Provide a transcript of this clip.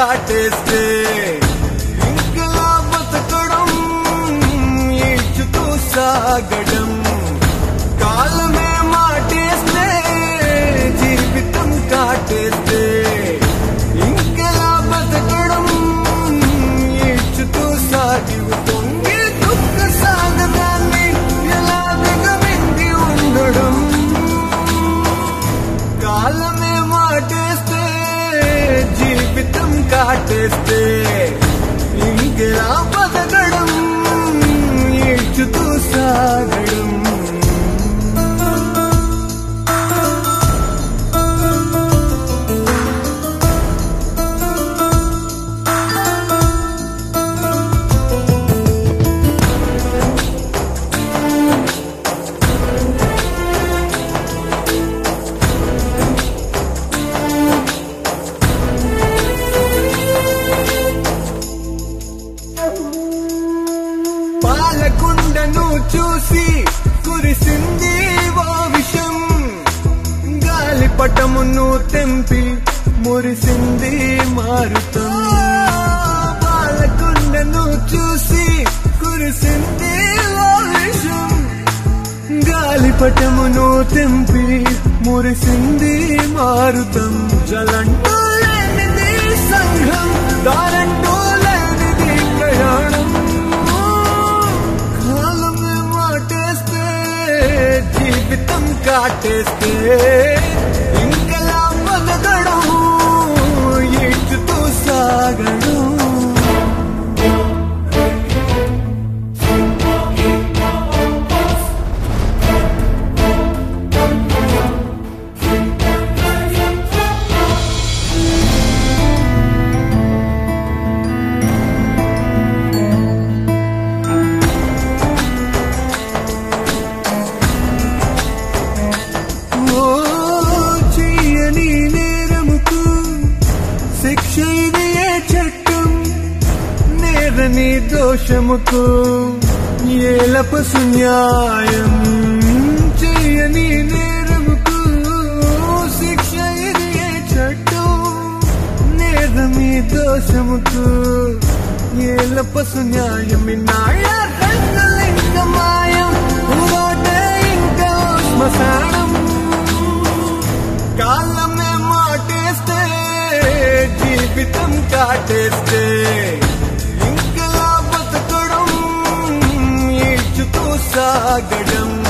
కాటేస్తే ఇంకలా బతకడం ఈడ్చుతూ సాగడం కాలమే మాటేస్తే జీవితం కాటేస్తే ఇంకలా బతకడం ఈడ్చుతూ సాగిపోతుంది దుఃఖ సాగదాన్ని ఎలా దిగమింగి ఉండడం కాలమే మాటేస్తే జీవితం కాటేస్తే ఇంకెలా బతకడం ఈడ్చుతూ సాగడం పాలకుండను చూసి కురిసింది ఓ విషం గాలిపటమును తెంపి మురిసింది మారుతం పాలకుండను చూసి కురిసింది ఓ విషం గాలిపటమును తెంపి మురిసింది మారుతం జలంటూ లేనిది సంఘం దారంటూ లేనిది ప్రయాణం జీవితం కాటేస్తే ఇంకలా బతకడం ఈడ్చుతూ సాగడం నీ దోషముకు ఏలపసు న్యాయం చేయని నేరముకు శిక్ష ఇది చట్టం నేరమీ దోషముకు ఏలపసు న్యాయం నాయ రంగలింగ మాయం ఊరోటే ఇంకా శ్మశానం కాలమే మాటేస్తే జీవితం కాటేస్తే సాగడం